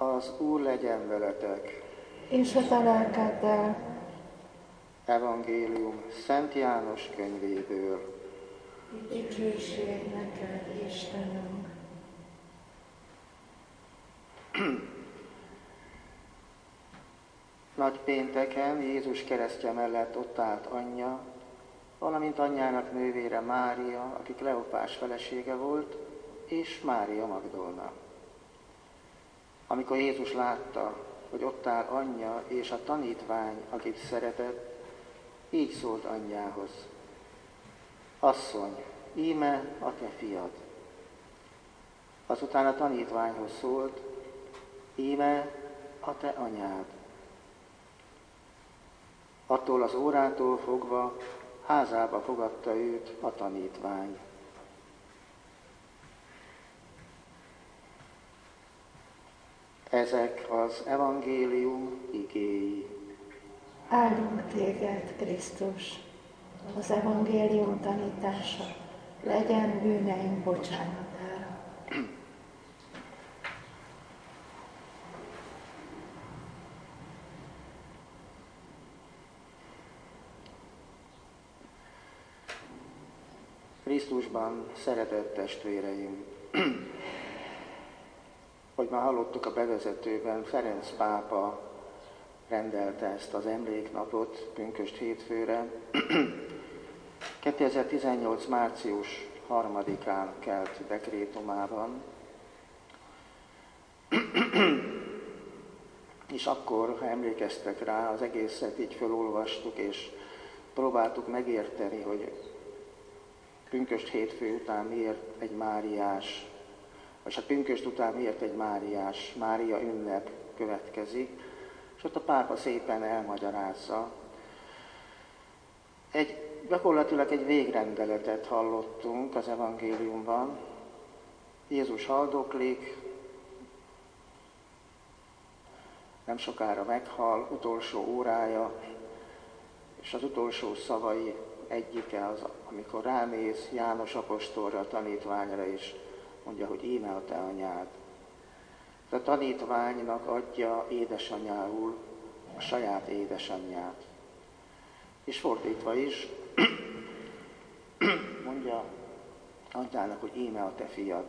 Az Úr legyen veletek. És a te lelkeddel. Evangélium Szent János könyvéből. Dicsőség neked, Istenünk! Nagy pénteken Jézus keresztje mellett ott állt anyja, valamint anyjának nővére Mária, aki Kleopás felesége volt, és Mária Magdolna. Amikor Jézus látta, hogy ott áll anyja és a tanítvány, akit szeretett, így szólt anyjához: Asszony, íme a te fiad. Azután a tanítványhoz szólt: Íme a te anyád. Attól az órától fogva házába fogadta őt a tanítvány. Ezek az evangélium igéi. Áldunk téged, Krisztus! Az evangélium tanítása legyen bűneink bocsánatára. Krisztusban szeretett testvéreim! Hogy már hallottuk a bevezetőben, Ferenc pápa rendelte ezt az emléknapot pünkösd hétfőre. 2018. március 3-án kelt dekrétumában, és akkor, ha emlékeztek rá, az egészet így felolvastuk, és próbáltuk megérteni, hogy pünkösd hétfő után miért egy Máriás, vagy hát pünkösd után miért egy Máriás, Mária ünnep következik, és ott a pápa szépen elmagyarázza. Gyakorlatilag egy végrendeletet hallottunk az evangéliumban. Jézus haldoklik, nem sokára meghal, utolsó órája, és az utolsó szavai egyike az, amikor ránéz János apostolra, a tanítványra, és mondja, hogy íme a te anyád. A tanítványnak adja édesanyául a saját édesanyját. És fordítva is, mondja anyjának, hogy íme a te fiad.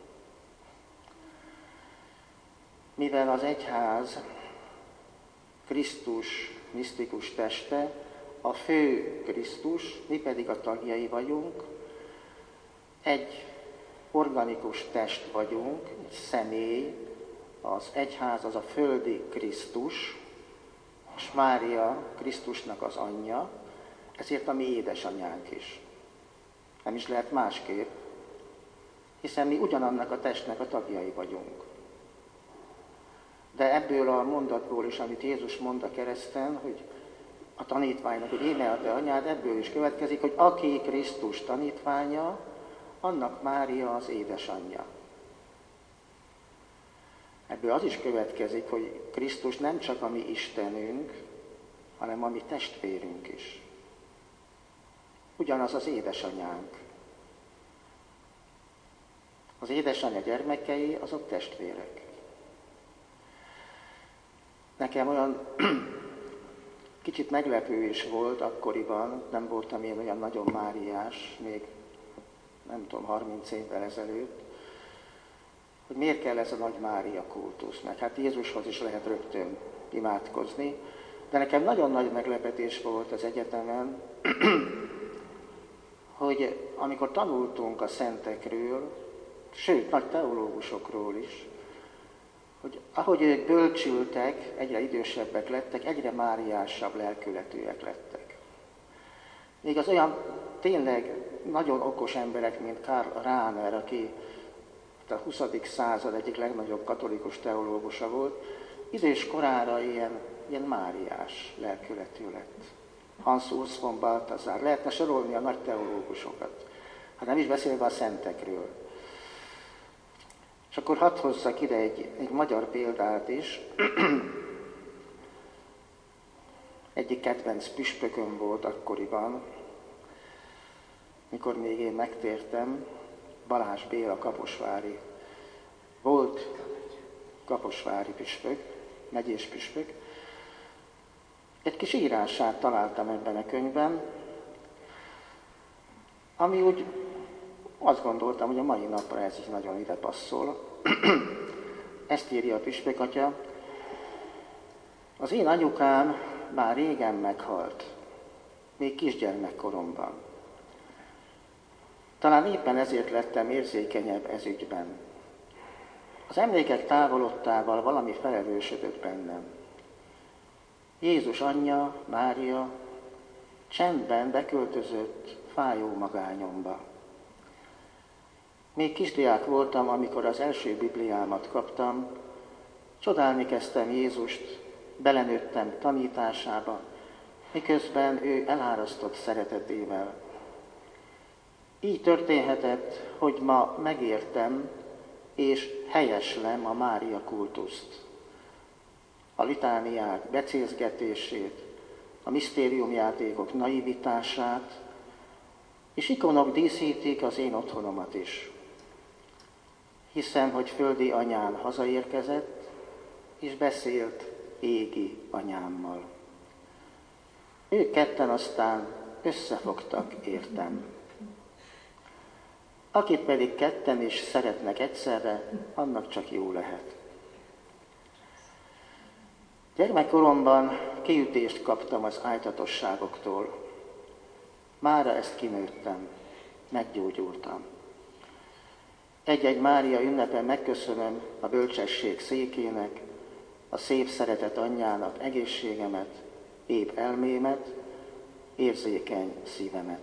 Mivel az egyház Krisztus misztikus teste, a fő Krisztus, mi pedig a tagjai vagyunk, egy organikus test vagyunk, egy személy, az egyház az a földi Krisztus, és Mária Krisztusnak az anyja, ezért a mi édesanyánk is. Nem is lehet másképp, hiszen mi ugyanannak a testnek a tagjai vagyunk. De ebből a mondatból is, amit Jézus mond a kereszten, hogy a tanítványnak, hogy íme a te anyád, ebből is következik, hogy aki Krisztus tanítványa, annak Mária az édesanyja. Ebből az is következik, hogy Krisztus nem csak a mi Istenünk, hanem a mi testvérünk is. Ugyanaz az édesanyánk. Az édesanyja gyermekei, azok testvérek. Nekem olyan kicsit meglepő is volt akkoriban, nem voltam én olyan nagyon máriás, még nem tudom, 30 évvel ezelőtt, hogy miért kell ez a nagy Mária kultusz, meg hát Jézushoz is lehet rögtön imádkozni, de nekem nagyon nagy meglepetés volt az egyetemen, hogy amikor tanultunk a szentekről, sőt, nagy teológusokról is, hogy ahogy ők bölcsültek, egyre idősebbek lettek, egyre máriásabb lelkületűek lettek. Még az olyan tényleg nagyon okos emberek, mint Karl Rahner, aki a 20. század egyik legnagyobb katolikus teológusa volt, idős korára ilyen máriás lelkületű lett. Hans Urs von Balthasar, lehetne sorolni a nagy teológusokat, hát nem is beszélve a szentekről. És akkor hadd hozzak ide egy magyar példát is. Egyik kedvenc püspököm volt akkoriban, mikor még én megtértem, Balázs Béla kaposvári. Volt kaposvári püspök, megyés püspök. Egy kis írását találtam ebben a könyvben, ami úgy azt gondoltam, hogy a mai napra ez is nagyon ide passzol. Ezt írja a püspökatya: az én anyukám már régen meghalt, még kisgyermekkoromban. Talán éppen ezért lettem érzékenyebb ez ügyben. Az emlékek távolodtával valami felerősödött bennem. Jézus anyja, Mária csendben beköltözött fájó magányomba. Még kisdiák voltam, amikor az első Bibliámat kaptam, csodálni kezdtem Jézust, belenőttem tanításába, miközben ő elárasztott szeretetével. Így történhetett, hogy ma megértem és helyeslem a Mária kultuszt. A litániák becézgetését, a misztériumjátékok naivitását, és ikonok díszítik az én otthonomat is. Hiszem, hogy földi anyám hazaérkezett, és beszélt égi anyámmal. Ők ketten aztán összefogtak értem. Akit pedig ketten is szeretnek egyszerre, annak csak jó lehet. Gyermekkoromban kiütést kaptam az ájtatosságoktól. Mára ezt kinőttem, meggyógyultam. Egy-egy Mária ünnepen megköszönöm a bölcsesség székének, a szép szeretet anyjának egészségemet, épp elmémet, érzékeny szívemet.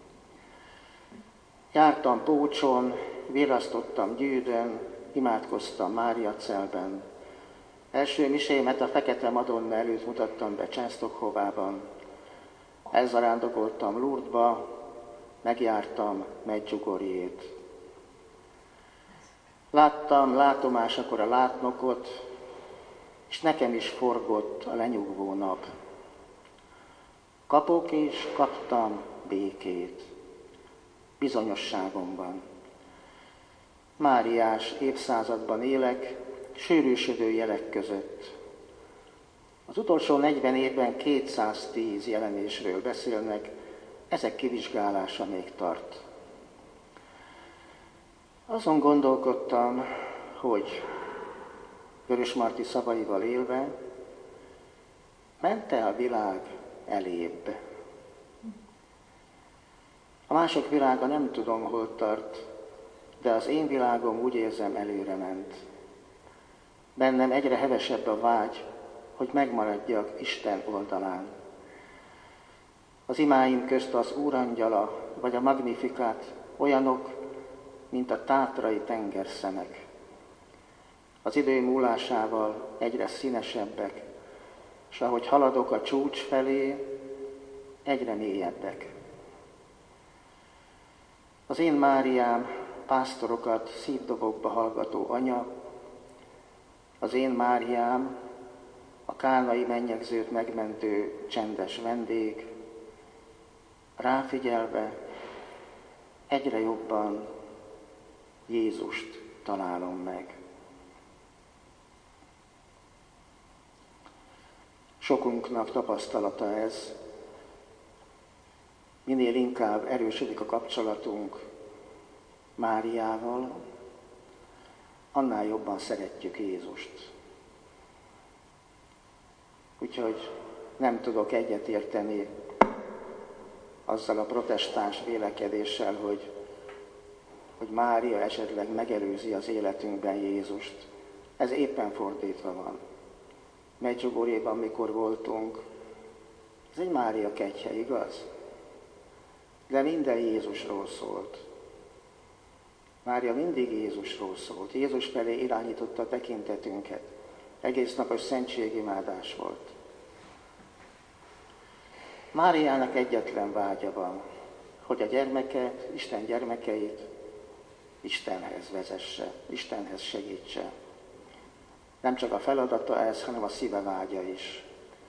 Jártam Pócson, virrasztottam Győrön, imádkoztam Máriacelben. Első misémet a Fekete Madonna előtt mutattam be Csensztokhovában. Elzarándokoltam Lourdesba, megjártam Medjugorjét. Láttam látomásakor a látnokot, és nekem is forgott a lenyugvó nap. Kapok és kaptam békét bizonyosságomban. Máriás évszázadban élek, sűrűsödő jelek között. Az utolsó 40 évben 210 jelenésről beszélnek, ezek kivizsgálása még tart. Azon gondolkodtam, hogy Vörösmarty szavaival élve, ment-e a világ elébb? A mások világa nem tudom, hol tart, de az én világom úgy érzem előre ment. Bennem egyre hevesebb a vágy, hogy megmaradjak Isten oldalán. Az imáim közt az Úrangyala vagy a Magnificat olyanok, mint a tátrai tengerszemek. Az idő múlásával egyre színesebbek, és ahogy haladok a csúcs felé, egyre mélyebbek. Az én Máriám pásztorokat szívdobokba hallgató anya, az én Máriám a kánai mennyegzőt megmentő csendes vendég, ráfigyelve egyre jobban Jézust találom meg. Sokunknak tapasztalata ez, minél inkább erősödik a kapcsolatunk Máriával, annál jobban szeretjük Jézust. Úgyhogy nem tudok egyetérteni azzal a protestáns vélekedéssel, hogy Mária esetleg megelőzi az életünkben Jézust. Ez éppen fordítva van. Medjugorjéban, mikor voltunk, ez egy Mária kegyhe, igaz? De minden Jézusról szólt. Mária mindig Jézusról szólt. Jézus felé irányította a tekintetünket. Egész napos szentségimádás volt. Máriának egyetlen vágya van, hogy a gyermeket, Isten gyermekeit Istenhez vezesse, Istenhez segítse. Nem csak a feladata ez, hanem a szíve vágya is.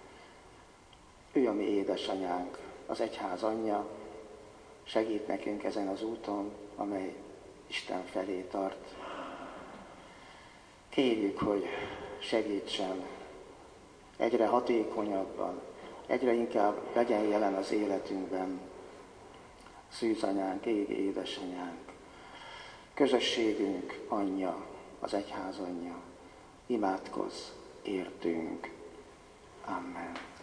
Ő a mi édesanyánk, az egyház anyja, segít nekünk ezen az úton, amely Isten felé tart. Kérjük, hogy segítsen egyre hatékonyabban, egyre inkább legyen jelen az életünkben szűzanyánk, égi édesanyánk, közösségünk anyja, az egyház anyja. Imádkozz értünk. Amen.